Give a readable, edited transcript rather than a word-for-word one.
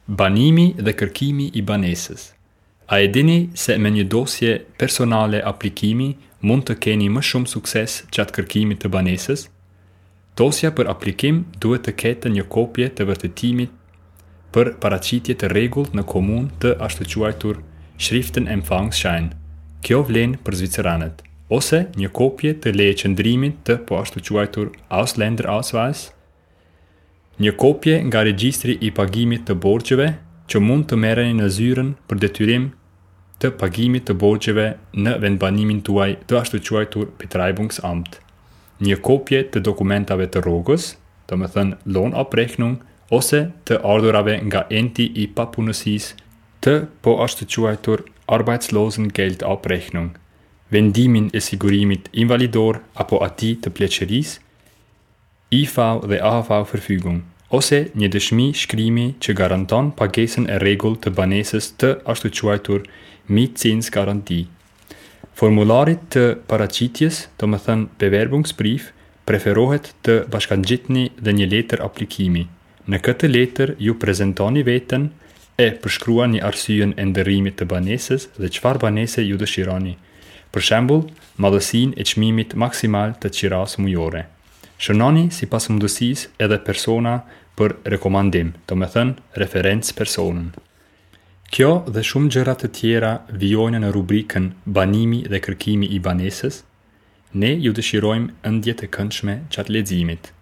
Banimi dhe kërkimi I banesës. A e dini se me një dosje personale aplikimi mund të keni më shumë sukses gjatë kërkimit të banesës? Dosja për aplikim duhet të ketë një kopje të vërtetimit për paraqitje të rregullt në komunë të ashtu quajtur Schriftenempfangsschein. Kjo vlen për zviceranët, ose një kopje të leje qëndrimit të po ashtu quajtur Ausländerausweis, një kopje nga regjistri I pagimit të borxheve që mund të merreni në zyrën për detyrim të pagimit të borxheve në vendbanimin tuaj të ashtu quajtur Betreibungsamt, një kopje të dokumentave të rrogës, domethënë Lohnabrechnung, ose të ardhurave nga enti I papunësisë të po ashtu quajtur Arbeitslosengeldabrechnung, vendimin e sigurimit invalidor apo atij të pleqërisë, IV dhe AHV-Verfügung, ose një dëshmi shkrimi që garanton pagesën e rregullt të banesës të ashtu quajtur Mietzinsgarantie. Formularit të paraqitjes, domethënë Bewerbungsbrief, preferohet të bashkangjitni dhe një letër aplikimi. Në këtë letër ju prezentoni veten e përshkruani arsyeën e ndërrimit të banesës dhe çfarë banese ju dëshironi. Për shembull, madhësinë e çmimit maksimal të çirasë mujore. Shënoni sipas mundësisë edhe persona për rekomandim, domethënë referencpersonen. Kjo dhe shumë gjëra të tjera vijojnë në rubrikën banimi dhe kërkimi I banesës. Ne ju dëshirojmë ëndje të këndshme gjatë leximit.